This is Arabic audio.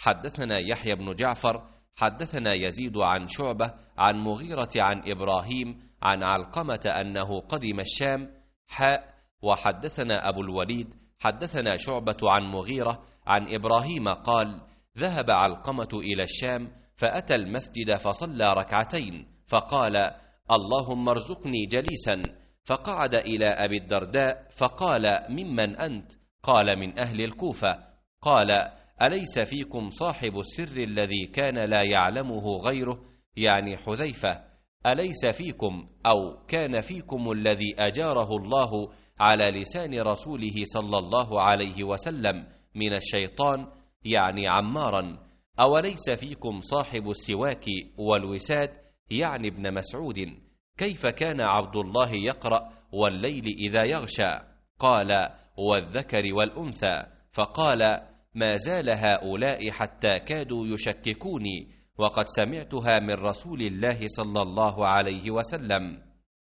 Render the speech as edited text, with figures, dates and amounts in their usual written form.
حدثنا يحيى بن جعفر حدثنا يزيد عن شعبة عن مغيرة عن إبراهيم عن علقمة أنه قدم الشام. وحدثنا أبو الوليد حدثنا شعبة عن مغيرة عن إبراهيم قال: ذهب علقمة إلى الشام فأتى المسجد فصلى ركعتين فقال: اللهم ارزقني جليسا. فقعد إلى أبي الدرداء فقال: ممن أنت؟ قال: من أهل الكوفة. قال: أليس فيكم صاحب السر الذي كان لا يعلمه غيره، يعني حذيفة؟ أليس فيكم أو كان فيكم الذي أجاره الله على لسان رسوله صلى الله عليه وسلم من الشيطان، يعني عمارا؟ أوليس فيكم صاحب السواك والوساد، يعني ابن مسعود؟ كيف كان عبد الله يقرأ والليل إذا يغشى؟ قال: والذكر والأنثى. فقال: ما زال هؤلاء حتى كادوا يشككوني، وقد سمعتها من رسول الله صلى الله عليه وسلم.